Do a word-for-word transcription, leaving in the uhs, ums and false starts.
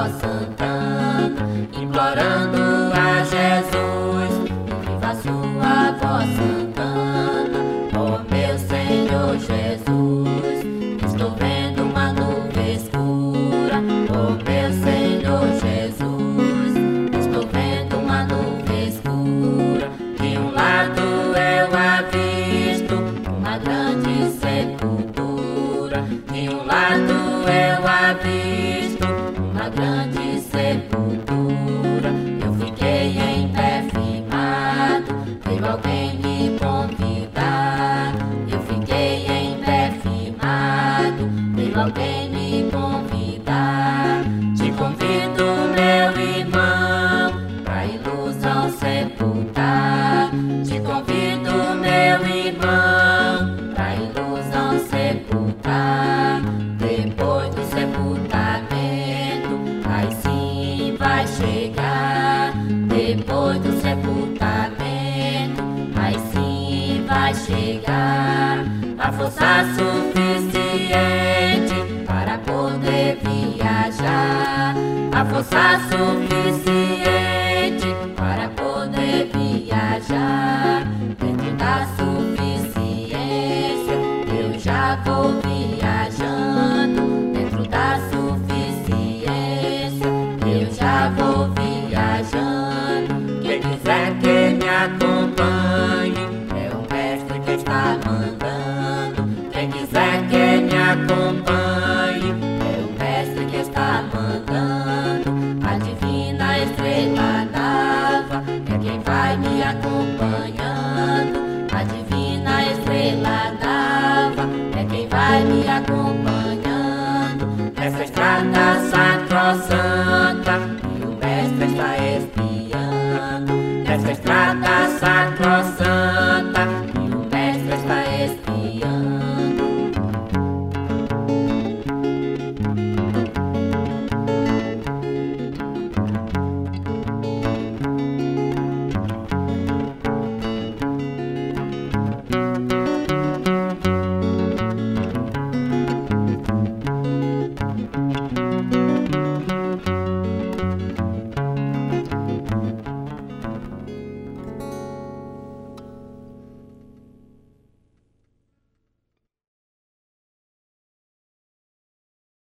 voz cantando, implorando a Jesus. Viva sua voz cantando, ó meu Senhor Jesus. Estou vendo uma nuvem escura, ó meu Senhor Jesus. Estou vendo uma nuvem escura, de um lado eu avisto uma grande sepultura. De um lado eu avisto uma grande sepultura. Eu fiquei em pé firmado, veio alguém me convidar. Eu fiquei em pé firmado, veio alguém me convidar. Te convido, meu irmão, pra ilusão sepultar. Te convido, meu irmão, pra ilusão sepultar. Depois do sepultamento, aí sim vai chegar. Depois do sepultamento, aí sim vai chegar a força suficiente para poder viajar. A força suficiente para poder viajar. Dentro da suficiência eu já vou viajando. Dentro da suficiência eu já vou viajando. Quem quiser que me acompanhe, é o mestre que está mandando. Quem quiser que me acompanhe, é o mestre que está mandando. A divina estrela d'alva é quem vai me acompanhando. A divina estrela d'alva é quem vai me acompanhando nessa estrada sacrossanta.